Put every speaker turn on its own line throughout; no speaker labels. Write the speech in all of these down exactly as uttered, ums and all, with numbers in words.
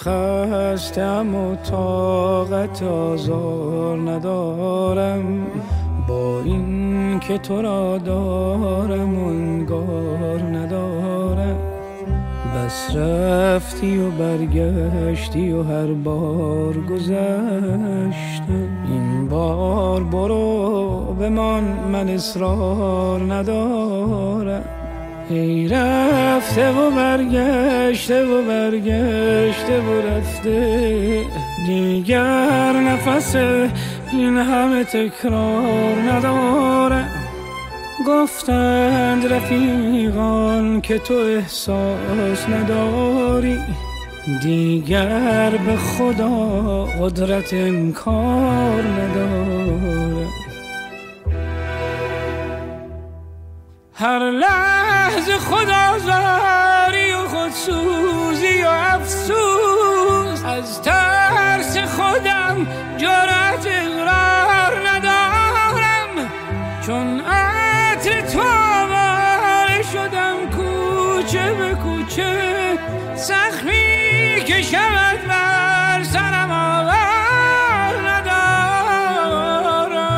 خستم و طاقت آزار ندارم، با این که تو را دارم و انگار ندارم. بس رفتی و برگشتی و هر بار گذشتم، این بار برو بمان، من اصرار ندارم. ای رفته و برگشته و برگشته و رفته، دیگر نفس این همه تکرار ندارم. گفتند رفیقان که تو احساس نداری، دیگر به خدا قدرت انکار ندارم. هر لحظه خودآزاری و خودسوزی و افسوس، از ترس خودم جرأت اقرار ندارم. چون عطر تو آواره شدم کوچه به کوچه، زخمی که شود بر سرم آور ندارم.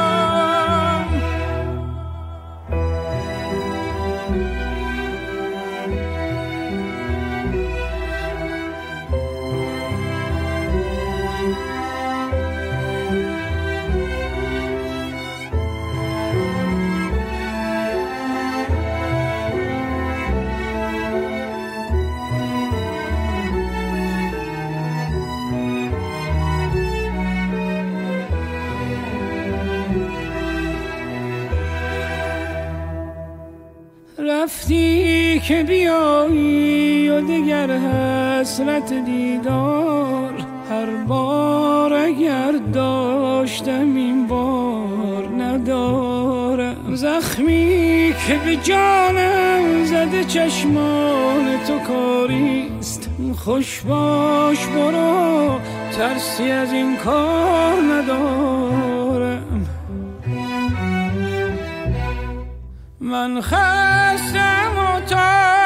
رفتی که بیایی و دیگر حسرت دیدار، هر بار اگر داشتم این بار ندارم. زخمی که به جانم زده چشمان تو کاریست، خوش باش برو، ترسی از این کار ندارم. من خستم و تا